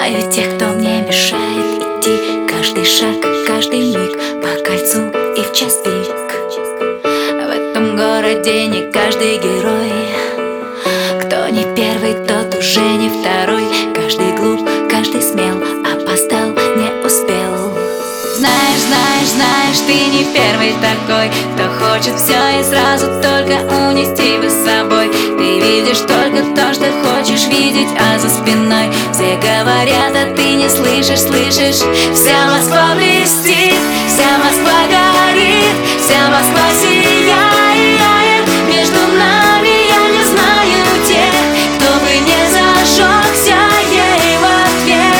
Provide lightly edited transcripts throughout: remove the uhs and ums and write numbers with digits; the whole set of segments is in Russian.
Знаю тех, кто мне мешает идти. Каждый шаг, каждый миг по кольцу и в час пик. В этом городе не каждый герой. Кто не первый, тот уже не второй. Каждый глуп, каждый смел, опоздал, не успел. Знаешь, знаешь, знаешь, ты не первый такой, кто хочет все и сразу только унести бы с собой. Ты видишь только то, что хочешь видеть, а за спиной все говорят, а ты не слышишь, слышишь. Вся Москва блестит, вся Москва горит, вся Москва сияет. Между нами я не знаю тех, кто бы не зажегся ей в ответ.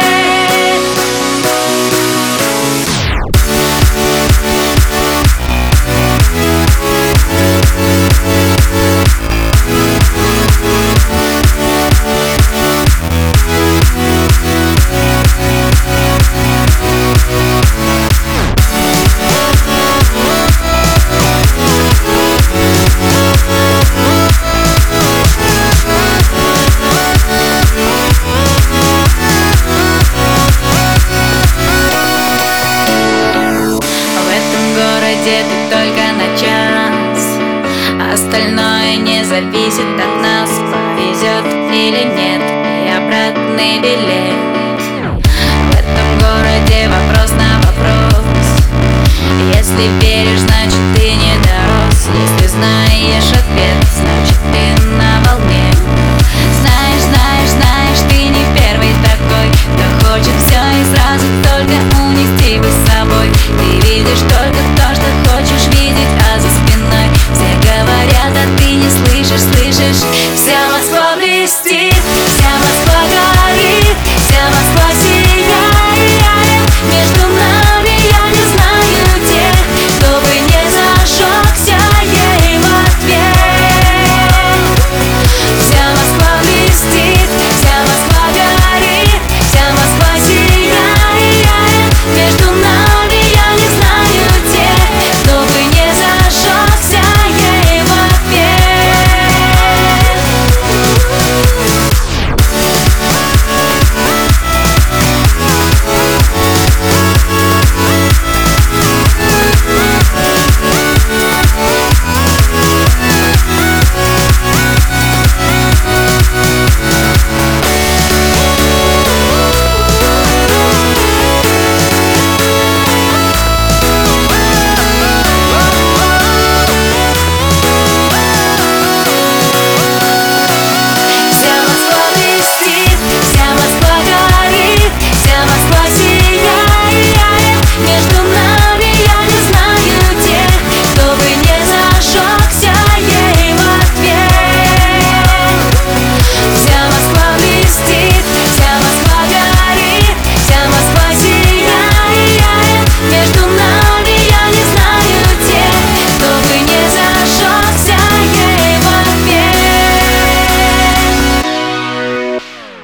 Ты только на час, остальное не зависит от нас. Повезет или нет, и обратный билет. В этом городе вопрос на вопрос. Если веришь, значит ты не дорос. Если знаешь ответ,